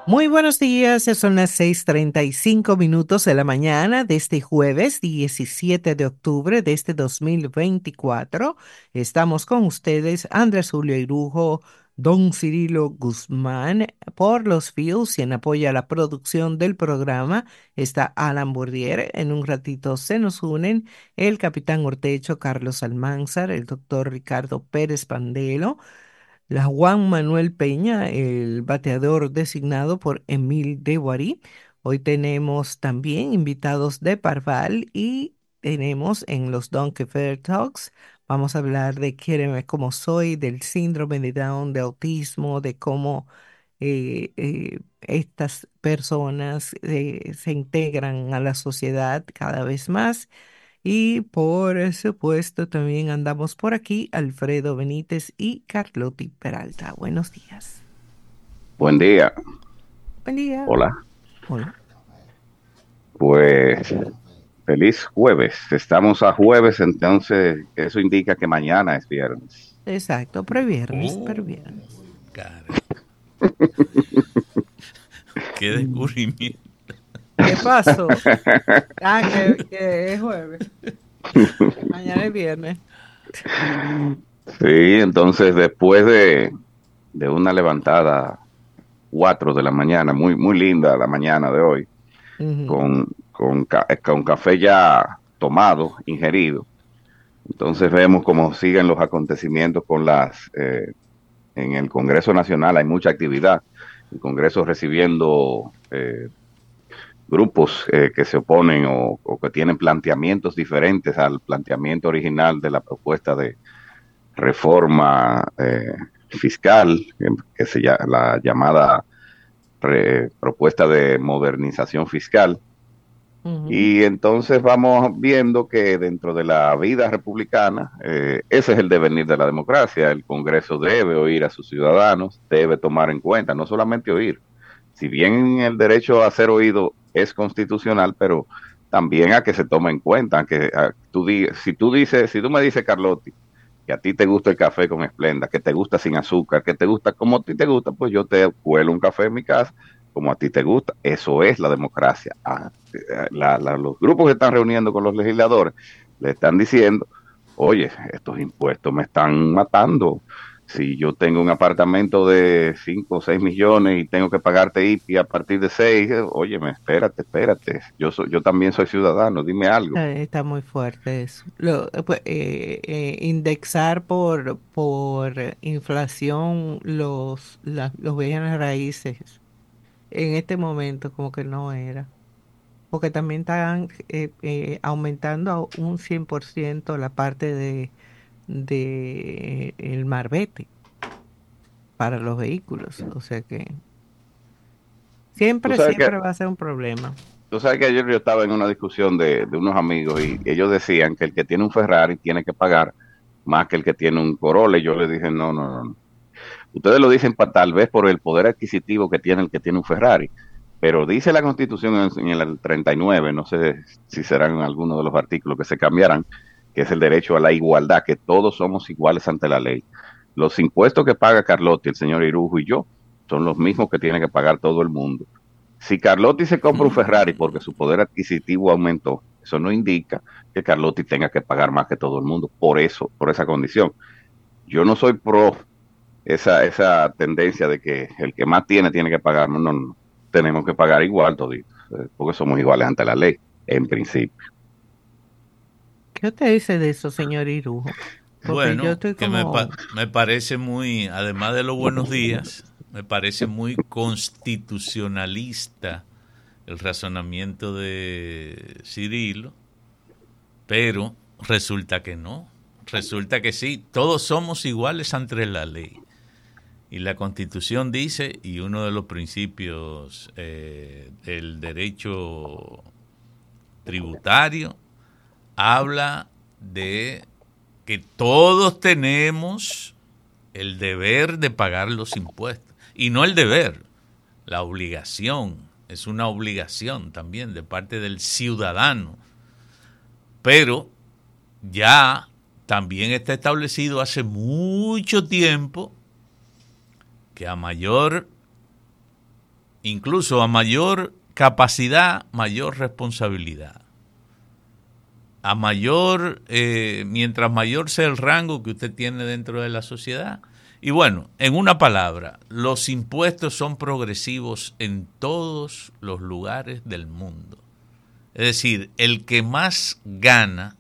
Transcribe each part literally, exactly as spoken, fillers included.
Muy buenos días, ya son las seis treinta y cinco minutos de la mañana de este jueves diecisiete de octubre de este dos mil veinticuatro. Estamos con ustedes, Andrés Julio Irujo, Don Cirilo Guzmán, por los Fields y en apoyo a la producción del programa está Alan Bourdier. En un ratito se nos unen el capitán Ortecho, Carlos Almanzar, el doctor Ricardo Pérez Pandelo, la Juan Manuel Peña, el bateador designado por Emil Dewarí. Hoy tenemos también invitados de Parval y tenemos en los Donkey Fair Talks, vamos a hablar de Quiéreme como soy, del síndrome de Down, de autismo, de cómo eh, eh, estas personas eh, se integran a la sociedad cada vez más. Y por supuesto también andamos por aquí Alfredo Benítez y Carlotti Peralta. Buenos días. Buen día. Buen día. Hola. Hola. Pues feliz jueves. Estamos a jueves, entonces eso indica que mañana es viernes. Exacto, previernes, Oh, previernes. cara. Qué descubrimiento. ¿Qué pasó? Ah, que, que es jueves. Mañana es viernes. Sí, entonces después de, de una levantada cuatro de la mañana, muy, muy linda la mañana de hoy, Ujú. con, con, ca- con café ya tomado, ingerido. Entonces vemos cómo siguen los acontecimientos con las, eh, en el Congreso Nacional hay mucha actividad. El Congreso recibiendo eh, grupos eh, que se oponen o, o que tienen planteamientos diferentes al planteamiento original de la propuesta de reforma eh, fiscal, que, que se llama la llamada re, propuesta de modernización fiscal. Ujú. Y entonces vamos viendo que dentro de la vida republicana, eh, ese es el devenir de la democracia. El Congreso debe oír a sus ciudadanos, debe tomar en cuenta, no solamente oír, si bien el derecho a ser oído es constitucional, pero también a que se tome en cuenta, que a, tú di, si tú dices, si tú me dices, Carlotti, que a ti te gusta el café con Esplenda, que te gusta sin azúcar, que te gusta como a ti te gusta, pues yo te cuelo un café en mi casa como a ti te gusta. Eso es la democracia. Ah, la, la, los grupos que están reuniendo con los legisladores le están diciendo, oye, estos impuestos me están matando. Si yo tengo un apartamento de cinco o seis millones y tengo que pagarte I P I a partir de seis, óyeme, espérate, espérate. Yo, soy, yo también soy ciudadano, dime algo. Está, está muy fuerte eso. Lo, eh, pues, eh, eh, indexar por, por inflación los, la- los bienes raíces en este momento como que no era. Porque también están eh, eh, aumentando a un cien por ciento la parte de, de el marbete para los vehículos. O sea que Tú siempre, sabes que, siempre va a ser un problema. tú sabes que ayer yo estaba en una discusión de, de unos amigos y ellos decían que el que tiene un Ferrari tiene que pagar más que el que tiene un Corolla. Y yo les dije, no, no, no. No. Ustedes lo dicen pa, tal vez por el poder adquisitivo que tiene el que tiene un Ferrari, pero dice la Constitución en, en el treinta y nueve, no sé si serán algunos de los artículos que se cambiarán, que es el derecho a la igualdad, que todos somos iguales ante la ley. Los impuestos que paga Carlotti, el señor Irujo y yo son los mismos que tiene que pagar todo el mundo. Si Carlotti se compra un Ferrari porque su poder adquisitivo aumentó, eso no indica que Carlotti tenga que pagar más que todo el mundo por eso, por esa condición. Yo no soy pro esa, esa tendencia de que el que más tiene tiene que pagar. No, no, no. Tenemos que pagar igual toditos, eh, porque somos iguales ante la ley, en principio. ¿Qué usted dice de eso, señor Irujo? Porque yo Bueno, estoy que me, como... pa- me parece muy, además de los buenos días, me parece muy constitucionalista el razonamiento de Cirilo, pero resulta que no. Resulta que sí, todos somos iguales ante la ley. Y la Constitución dice, y uno de los principios eh, del derecho tributario habla de que todos tenemos el deber de pagar los impuestos. Y no el deber, la obligación. Es una obligación también de parte del ciudadano. Pero ya también está establecido hace mucho tiempo que a mayor incluso a mayor capacidad, mayor responsabilidad. A mayor, eh, mientras mayor sea el rango que usted tiene dentro de la sociedad. Y bueno, en una palabra, los impuestos son progresivos en todos los lugares del mundo. Es decir, el que más gana,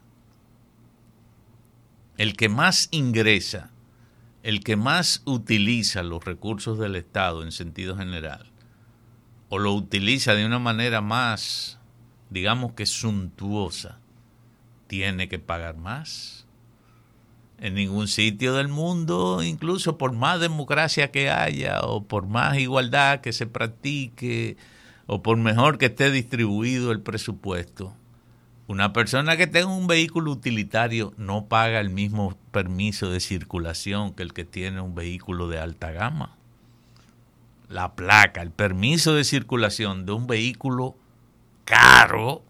el que más ingresa, el que más utiliza los recursos del Estado en sentido general, o lo utiliza de una manera más, digamos que suntuosa, tiene que pagar más. En ningún sitio del mundo, incluso por más democracia que haya, o por más igualdad que se practique, o por mejor que esté distribuido el presupuesto, una persona que tenga un vehículo utilitario no paga el mismo permiso de circulación que el que tiene un vehículo de alta gama. La placa, el permiso de circulación de un vehículo caro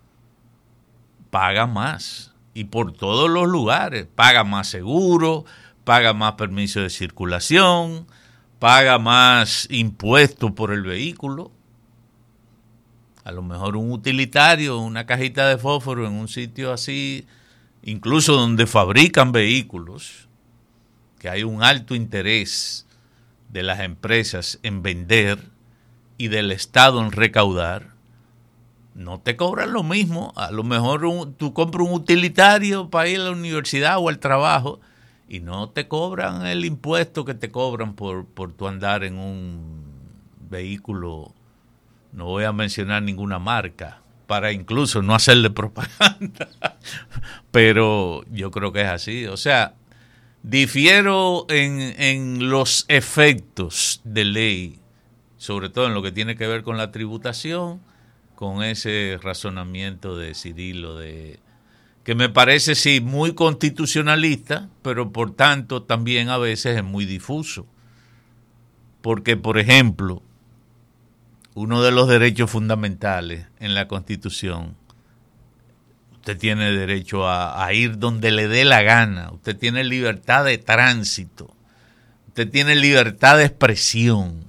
paga más, y por todos los lugares, paga más seguro, paga más permiso de circulación, paga más impuestos por el vehículo. A lo mejor un utilitario, una cajita de fósforo en un sitio así, incluso donde fabrican vehículos, que hay un alto interés de las empresas en vender y del Estado en recaudar, no te cobran lo mismo. A lo mejor un, tú compras un utilitario para ir a la universidad o al trabajo y no te cobran el impuesto que te cobran por, por tu andar en un vehículo, no voy a mencionar ninguna marca, para incluso no hacerle propaganda, pero yo creo que es así. O sea, difiero en, en los efectos de ley, sobre todo en lo que tiene que ver con la tributación, con ese razonamiento de Cirilo, de, que me parece sí muy constitucionalista, pero por tanto también a veces es muy difuso. Porque, por ejemplo, uno de los derechos fundamentales en la Constitución, usted tiene derecho a, a ir donde le dé la gana, usted tiene libertad de tránsito, usted tiene libertad de expresión.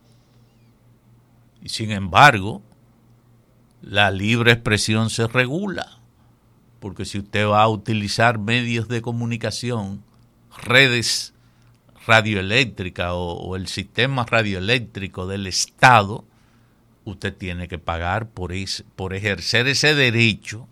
Y sin embargo, la libre expresión se regula, porque si usted va a utilizar medios de comunicación, redes radioeléctricas o, o el sistema radioeléctrico del Estado, usted tiene que pagar por, ese, por ejercer ese derecho.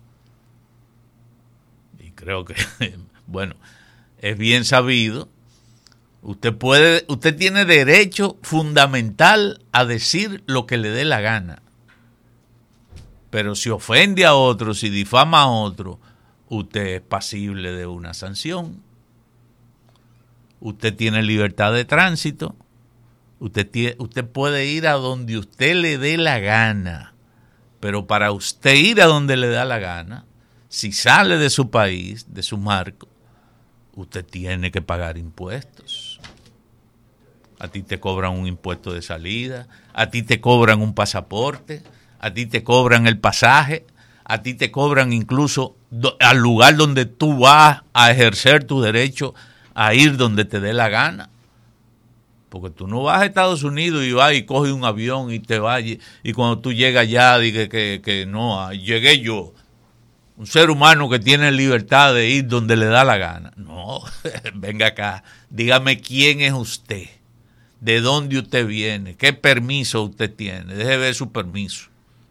Y creo que, bueno, es bien sabido, usted puede, usted tiene derecho fundamental a decir lo que le dé la gana. Pero si ofende a otro, si difama a otro, usted es pasible de una sanción. Usted tiene libertad de tránsito. Usted, tiene, usted puede ir a donde usted le dé la gana. Pero para usted ir a donde le da la gana, si sale de su país, de su marco, usted tiene que pagar impuestos. A ti te cobran un impuesto de salida, a ti te cobran un pasaporte, a ti te cobran el pasaje, a ti te cobran incluso do, al lugar donde tú vas a ejercer tu derecho a ir donde te dé la gana. Porque tú no vas a Estados Unidos y vas y coges un avión y te vas y, y cuando tú llegas allá dices que, que no, llegué yo, un ser humano que tiene libertad de ir donde le da la gana. No, venga acá, dígame quién es usted, de dónde usted viene, qué permiso usted tiene, deje ver su permiso.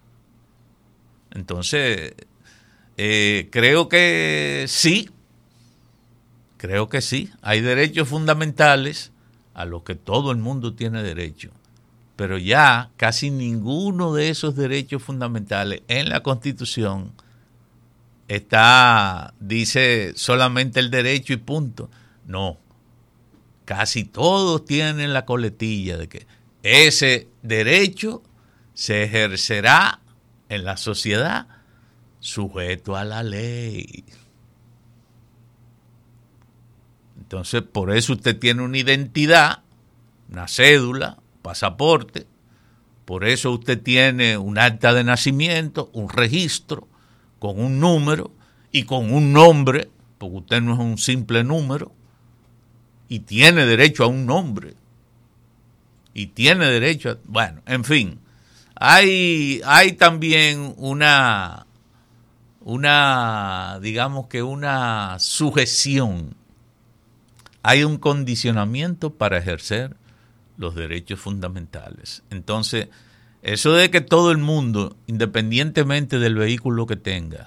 Entonces, eh, creo que sí, creo que sí, hay derechos fundamentales a los que todo el mundo tiene derecho, pero ya casi ninguno de esos derechos fundamentales en la Constitución está, dice solamente el derecho y punto. No, casi todos tienen la coletilla de que ese derecho se ejercerá en la sociedad sujeto a la ley. Entonces, por eso usted tiene una identidad, una cédula, pasaporte, por eso usted tiene un acta de nacimiento, un registro, con un número y con un nombre, porque usted no es un simple número, y tiene derecho a un nombre. y tiene derecho a, bueno, en fin, hay, hay también una, una, digamos que una sujeción, hay un condicionamiento para ejercer los derechos fundamentales. Entonces, eso de que todo el mundo, independientemente del vehículo que tenga,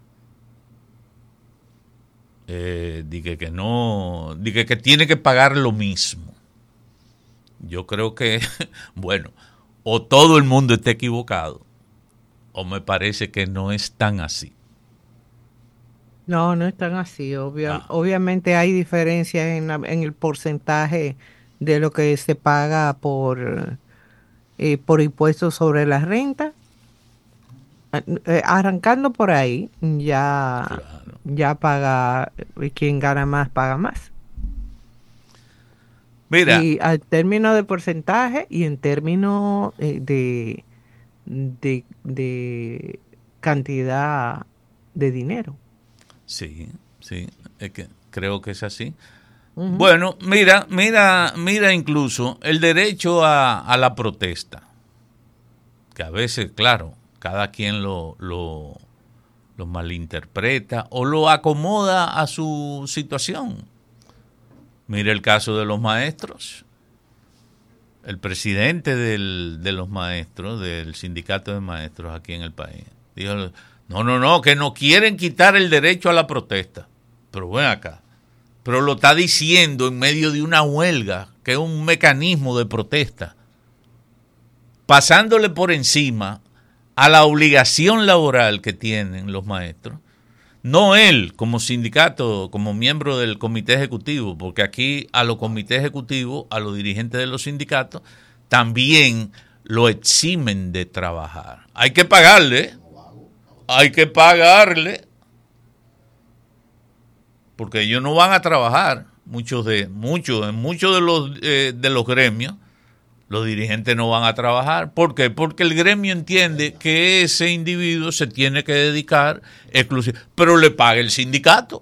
eh, diga que no, diga que tiene que pagar lo mismo. Yo creo que, bueno, o todo el mundo está equivocado, o me parece que no es tan así. No, no es tan así. Obvia- Ah, obviamente hay diferencias en, la- en el porcentaje de lo que se paga por, eh, por impuestos sobre la renta. Ah, eh, Arrancando por ahí, ya, claro. ya paga, eh, quien gana más paga más. Mira, Y al término de porcentaje y en términos eh, de, de, de cantidad de dinero. sí, sí, es que creo que es así. Ujú. Bueno, mira, mira, mira incluso el derecho a, a la protesta, que a veces, claro, cada quien lo, lo, lo malinterpreta o lo acomoda a su situación. Mira el caso de los maestros. El presidente del, de los maestros, del sindicato de maestros aquí en el país, dijo, no, no, no, que no quieren quitar el derecho a la protesta. Pero ven acá. Pero lo está diciendo en medio de una huelga, que es un mecanismo de protesta, pasándole por encima a la obligación laboral que tienen los maestros. No él como sindicato, como miembro del comité ejecutivo, porque aquí a los comités ejecutivos, a los dirigentes de los sindicatos, también lo eximen de trabajar. Hay que pagarle, hay que pagarle, porque ellos no van a trabajar. Muchos de, muchos, en muchos de los eh, de los gremios, los dirigentes no van a trabajar. ¿Por qué? Porque el gremio entiende que ese individuo se tiene que dedicar exclusivamente, pero le paga el sindicato.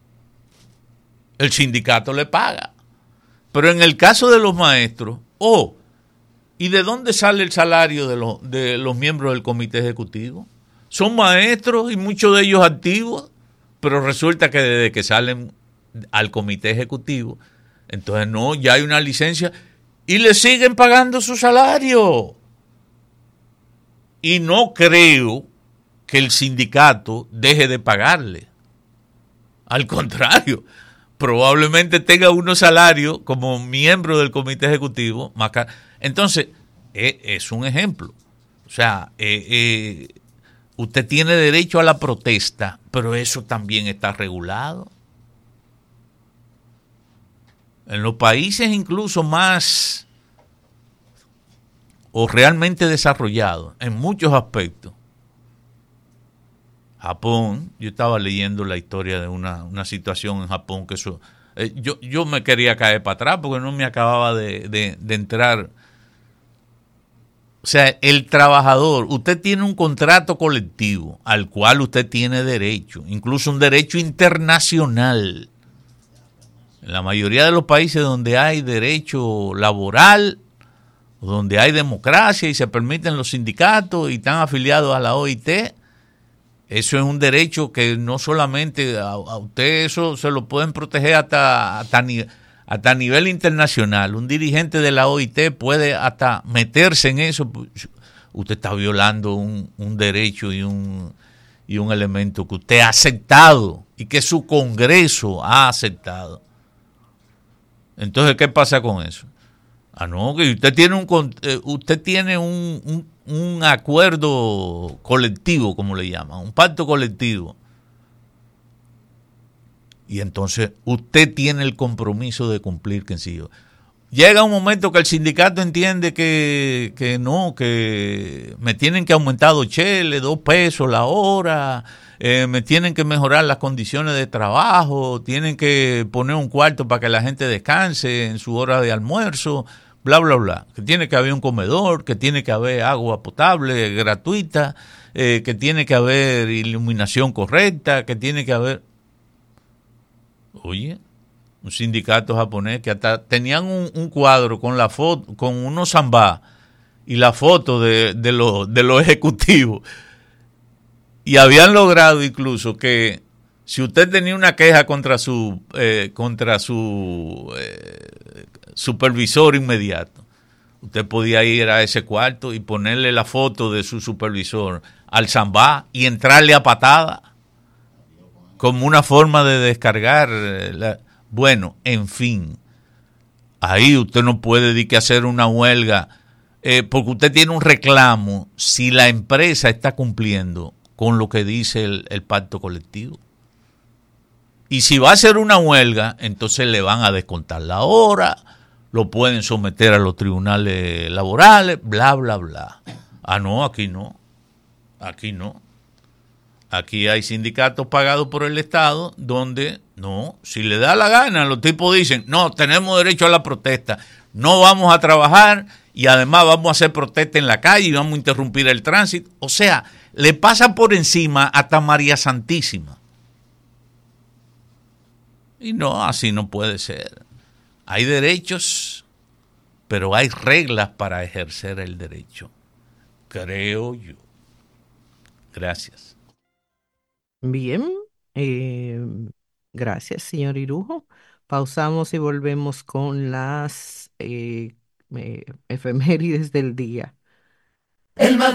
El sindicato le paga. Pero en el caso de los maestros, oh, ¿y de dónde sale el salario de los, de los miembros del comité ejecutivo? Son maestros y muchos de ellos activos, pero resulta que desde que salen al comité ejecutivo, entonces no, ya hay una licencia y le siguen pagando su salario. Y no creo que el sindicato deje de pagarle. Al contrario, probablemente tenga unos salarios como miembro del comité ejecutivo más caro. Entonces, eh, es un ejemplo. O sea, eh, eh, usted tiene derecho a la protesta, pero eso también está regulado. En los países incluso más o realmente desarrollados, en muchos aspectos, Japón, yo estaba leyendo la historia de una, una situación en Japón que eso, eh, yo, yo me quería caer para atrás porque no me acababa de, de, de entrar. O sea, el trabajador, usted tiene un contrato colectivo al cual usted tiene derecho, incluso un derecho internacional. En la mayoría de los países donde hay derecho laboral, donde hay democracia y se permiten los sindicatos y están afiliados a la O I T, eso es un derecho que no solamente a, a usted, eso se lo pueden proteger hasta, hasta, hasta a nivel internacional. Un dirigente de la O I T puede hasta meterse en eso. Usted está violando un, un derecho y un, y un elemento que usted ha aceptado y que su Congreso ha aceptado. Entonces, ¿qué pasa con eso? Ah, no, que usted tiene un usted tiene un, un, un acuerdo colectivo, como le llaman, un pacto colectivo. Y entonces usted tiene el compromiso de cumplir, que sí. Llega un momento que el sindicato entiende que, que no, que me tienen que aumentar dos cheles, dos pesos la hora, eh, me tienen que mejorar las condiciones de trabajo, tienen que poner un cuarto para que la gente descanse en su hora de almuerzo, bla, bla, bla. Que tiene que haber un comedor, que tiene que haber agua potable gratuita, eh, que tiene que haber iluminación correcta, que tiene que haber... Oye, un sindicato japonés que hasta tenían un, un cuadro con la foto, con unos zambá y la foto de, de los de los ejecutivos. Y habían logrado incluso que si usted tenía una queja contra su eh, contra su eh, supervisor inmediato, usted podía ir a ese cuarto y ponerle la foto de su supervisor al zambá y entrarle a patada como una forma de descargar. La... Bueno, en fin, ahí usted no puede decir que hacer una huelga eh, porque usted tiene un reclamo si la empresa está cumpliendo con lo que dice el, el pacto colectivo. Y si va a hacer una huelga, entonces le van a descontar la hora, lo pueden someter a los tribunales laborales, bla, bla, bla. Ah, no, aquí no. Aquí no. Aquí hay sindicatos pagados por el Estado donde, no, si le da la gana, los tipos dicen, no, tenemos derecho a la protesta, no vamos a trabajar y además vamos a hacer protesta en la calle y vamos a interrumpir el tránsito. O sea, le pasa por encima hasta María Santísima. Y no, así no puede ser. Hay derechos, pero hay reglas para ejercer el derecho, creo yo. Gracias. Bien, eh, gracias, señor Irujo. Pausamos y volvemos con las eh, eh, efemérides del día. El